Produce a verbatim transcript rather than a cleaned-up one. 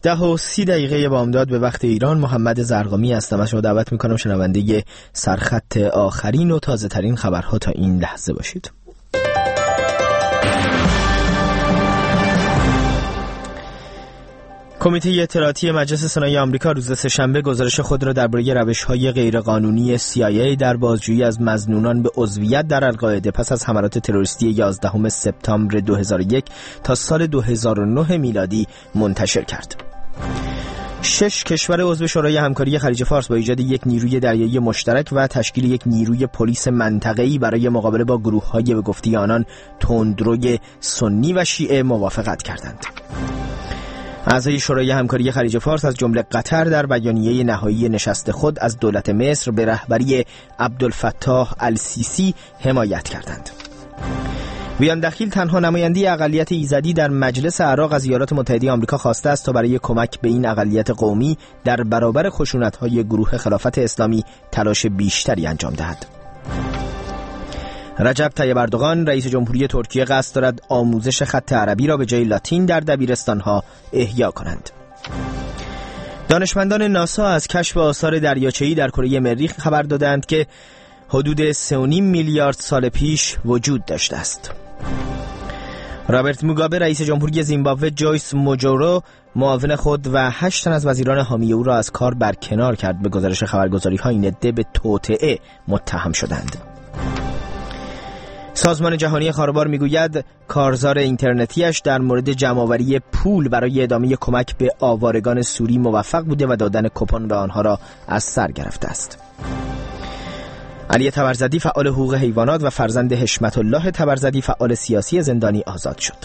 ده و سی دقیقه بامداد به وقت ایران. محمد زرقامی هستم. از شما دعوت میکنم شنونده سرخط آخرین و تازه ترین خبرها تا این لحظه باشید. کمیته اطلاعاتی مجلس سنای آمریکا روز سه‌شنبه گزارش خود را درباره روش‌های غیرقانونی سی آی ای در بازجویی از مظنونان به عضویت در القاعده پس از حملات تروریستی یازدهم سپتامبر دو هزار و یک تا سال دو هزار و نه میلادی منتشر کرد. شش کشور عضو شورای همکاری خلیج فارس با ایجاد یک نیروی دریایی مشترک و تشکیل یک نیروی پلیس منطقه‌ای برای مقابله با گروه‌های به گفته آنان تندروی سنی و شیعه موافقت کردند. اعضای شورای همکاری خلیج فارس از جمله قطر در بیانیه نهایی نشست خود از دولت مصر به رهبری عبدالفتاح السیسی حمایت کردند. ویان دخیل تنها نماینده اقلیت ایزدی در مجلس عراق از ایالات متحده آمریکا خواسته است تا برای کمک به این اقلیت قومی در برابر خشونت‌های گروه خلافت اسلامی تلاش بیشتری انجام دهد. رجب طیب اردوغان رئیس جمهوری ترکیه قصد دارد آموزش خط عربی را به جای لاتین در دبیرستان‌ها احیا کنند. دانشمندان ناسا از کشف آثار دریاچه‌ای در کره مریخ خبر دادند که حدود سه و نیم میلیارد سال پیش وجود داشته است. رابرت موگابه رئیس جمهوری زیمبابوه جویس موجورو معاون خود و هشت تن از وزیران حامی او را از کار برکنار کرد. به گزارش خبرگزاری‌ها این عده به توطئه متهم شدند. سازمان جهانی خاربار میگوید کارزار اینترنتیش در مورد جمع‌آوری پول برای ادامه کمک به آوارگان سوری موفق بوده و دادن کوپن به آنها را از سر گرفته است. علی طبرزدی فعال حقوق حیوانات و فرزند حشمت الله طبرزدی فعال سیاسی زندانی آزاد شد.